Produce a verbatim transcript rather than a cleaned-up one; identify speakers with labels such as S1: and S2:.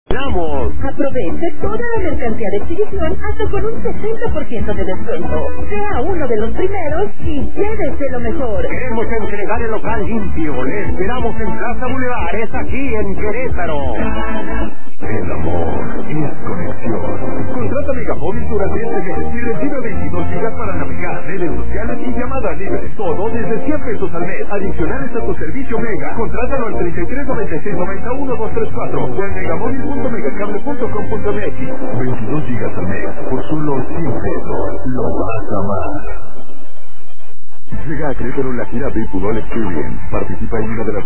S1: ¡Vamos!
S2: Aproveche toda la mercancía de exhibición hasta con un sesenta por ciento de descuento. Sea uno de los primeros y llévese lo mejor.
S1: Queremos entregar el local limpio. Le esperamos en Plaza Boulevard, es aquí en Querétaro.
S3: El amor es conexión. Contrata Megamóvil durante este mes y recibe veintidós gigas para navegar, redes sociales y llamadas libres. Todo desde cien pesos al mes. Adicionales a tu servicio Mega. Contrátalo al treinta y tres noventa y seis noventa y uno dos treinta y cuatro o en megamóvil punto megacable punto com punto m x. veintidós gigas al mes por solo cien pesos. Lo vas a amar. Llega a Querétaro la gira Big Football Experience. Participa en una de las